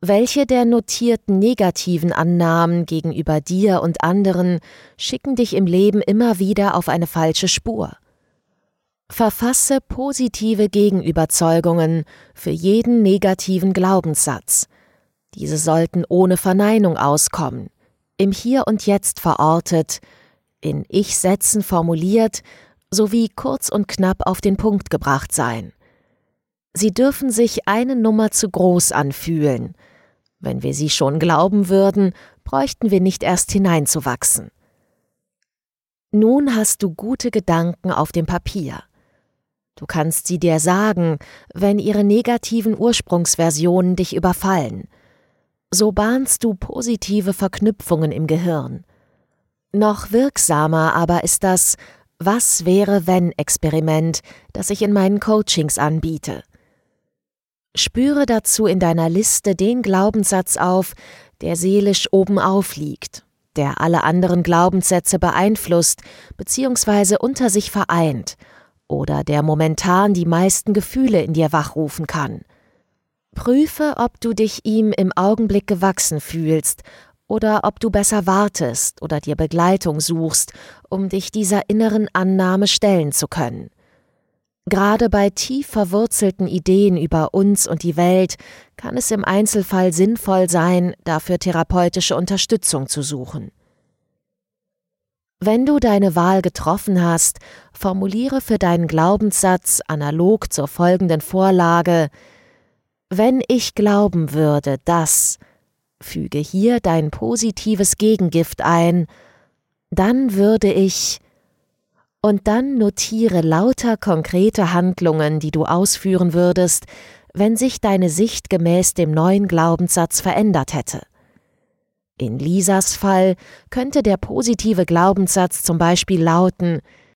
Welche der notierten negativen Annahmen gegenüber dir und anderen schicken dich im Leben immer wieder auf eine falsche Spur? Verfasse positive Gegenüberzeugungen für jeden negativen Glaubenssatz. Diese sollten ohne Verneinung auskommen, im Hier und Jetzt verortet, in Ich-Sätzen formuliert sowie kurz und knapp auf den Punkt gebracht sein. Sie dürfen sich eine Nummer zu groß anfühlen. Wenn wir sie schon glauben würden, bräuchten wir nicht erst hineinzuwachsen. Nun hast du gute Gedanken auf dem Papier. Du kannst sie dir sagen, wenn ihre negativen Ursprungsversionen dich überfallen. So bahnst du positive Verknüpfungen im Gehirn. Noch wirksamer aber ist das Was-wäre-wenn-Experiment, das ich in meinen Coachings anbiete. Spüre dazu in deiner Liste den Glaubenssatz auf, der seelisch obenauf liegt, der alle anderen Glaubenssätze beeinflusst bzw. unter sich vereint oder der momentan die meisten Gefühle in dir wachrufen kann. Prüfe, ob du dich ihm im Augenblick gewachsen fühlst oder ob du besser wartest oder dir Begleitung suchst, um dich dieser inneren Annahme stellen zu können. Gerade bei tief verwurzelten Ideen über uns und die Welt kann es im Einzelfall sinnvoll sein, dafür therapeutische Unterstützung zu suchen. Wenn du deine Wahl getroffen hast, formuliere für deinen Glaubenssatz analog zur folgenden Vorlage: Wenn ich glauben würde, dass, füge hier dein positives Gegengift ein, dann würde ich. Und dann notiere lauter konkrete Handlungen, die du ausführen würdest, wenn sich deine Sicht gemäß dem neuen Glaubenssatz verändert hätte. In Lisas Fall könnte der positive Glaubenssatz zum Beispiel lauten: